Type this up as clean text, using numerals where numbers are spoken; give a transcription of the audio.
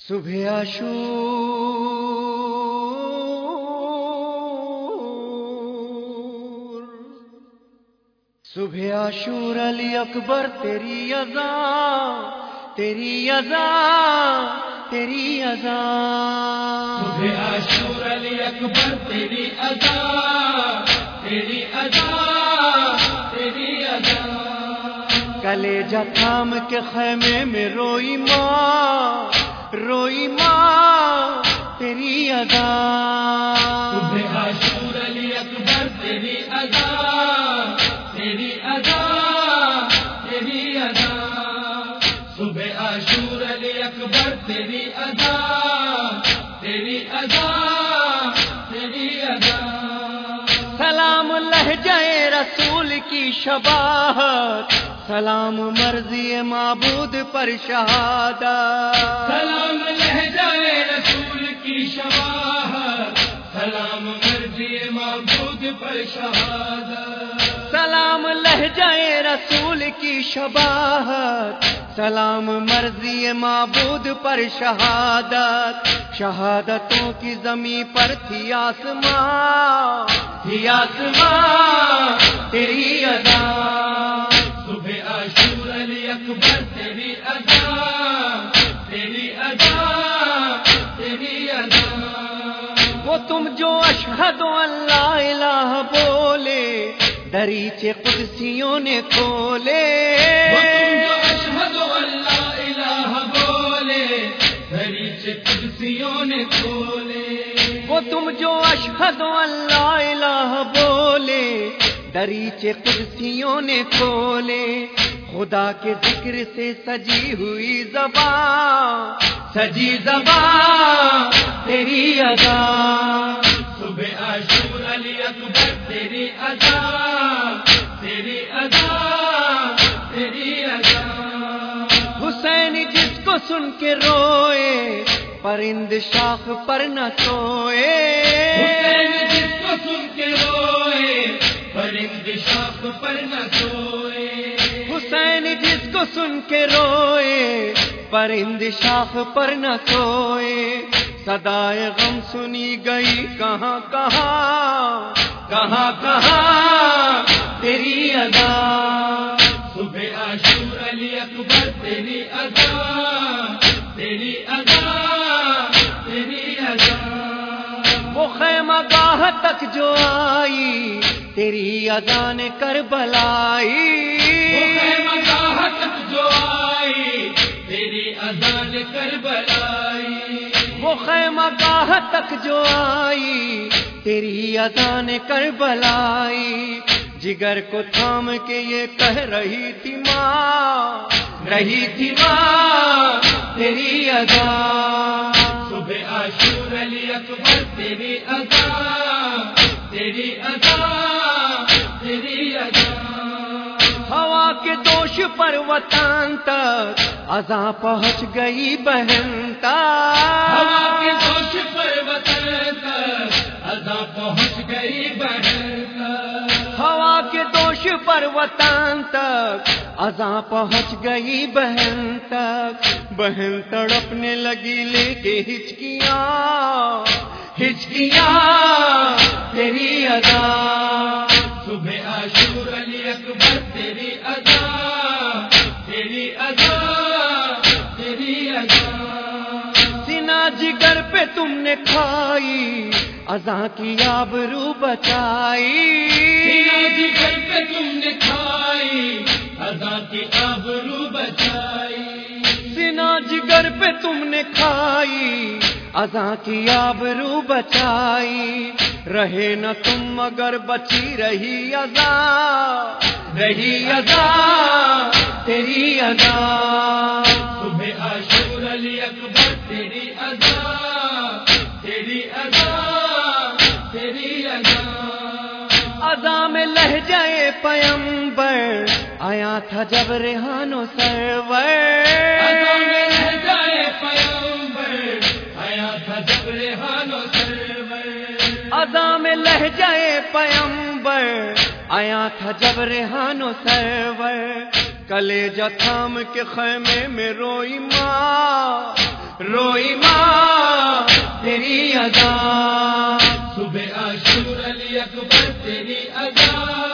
صبح عاشور، صبح عاشور علی اکبر تیری اذان، تیری اذان، تیری اذان۔ صبح عاشور علی اکبر تیری اذان، تیری اذان، تیری اذان۔ کلیجہ تھام کے خیمے میں روئی ماں، روئی ماں تیری اذان۔ صبح عاشور علی اکبر تیری اذان، تیری اذان، تیری اذان۔ صبح عاشور علی اکبر تیری اذان، تیری اذان، تیری اذان۔ سلام لہجہ رسول کی شباہت، سلام مرضی معبود پر شہادت۔ سلام لہجہ رسول کی شباہت، سلام مرضی معبود پر شہادت۔ سلام لہجہ رسول کی شباہت، سلام مرضی معبود پر شہادت۔ شہادتوں کی زمین پر تھی آسمان، تھی آسمان تیری اذان۔ صبح عاشور علی اکبر تیری اذان، تیری اذان، تیری اذان۔ وہ تم جو اشہد ان لا الہ بولے، دریچے قدسیوں نے کھولے۔ وہ تم جو اشہد ان لا الہ بولے، دریچے قدسیوں نے کھولے۔ وہ تم جو اشہد ان لا الہ بولے، دریچے قدسیوں نے کھولے۔ خدا کے ذکر سے سجی ہوئی زبان، سجی زبان تیری اذان۔ صبح عاشور علی اکبر تیری اذان، تیری اذان، تیری اذان۔ حسین جس کو سن کے روئے، پرند شاخ پر نہ سوئے۔ حسین جس کو سن کے روئے، پرند شاخ پر نہ سوئے۔ حسین جس کو سن کے روئے، پرند شاخ پر نہ سوئے۔ صدائے غم سنی گئی کہاں کہاں، کہاں کہاں تیری اذان۔ صبح عاشور علی اکبر تیری اذان، تیری اذان، تیری اذان۔ وہ خیمہ گاہ تک جو آئی، تیری اذان کربلائی۔ وہ خیمہ گاہ تک جو آئی، تیری اذان کربلائی۔ وہ خیمہ گاہ تک جو آئی، تیری اذان کربلائی۔ جگر کو تھام کے یہ کہہ رہی تھی ماں، رہی تھی ماں تیری اذان۔ صبح عاشور علی اکبر تیری اذان، تیری اذان، تیری اذان۔ ہوا کے دوش پر وطن تک اذان پہنچ گئی بہن ہوا تک۔ کے دوش پر وطن تک اذان پہنچ گئی بہن تک۔ ہوا کے دوش پر وطن تک اذان پہنچ گئی بہن تک۔ بہن تڑپنے لگی لے کے ہچکیاں، ہچکیاں تیری اذان۔ صبح عاشور علی اکبر تیری اذان، تیری اذان، تیری اذان۔ سینا جگر پہ تم نے کھائی، اذان کی آبرو بچائی۔ سینا جگر پہ تم نے کھائی، اذان کی آبرو بچائی۔ سینا جگر پہ تم نے کھائی، اذان کی آبرو بچائی۔ رہے نہ تم مگر بچی رہی اذان، رہی اذان تیری اذان۔ صبح عاشور علی اکبر تیری اذان، تیری اذان، تیری اذان۔ اذان میں لہجہ پیمبر آیا تھا جب ریحان و سرور۔ اذان میں لہجہ پیغمبر آیا تھا جب ریحان و سرور۔ اذان میں لہجہ پیمبر آیا تھا جب ریحان و سرور۔ کلیجہ تھام کے خیمے میں روئی ماں تیری ادا، صبح عاشور علی اکبر تیری ادا،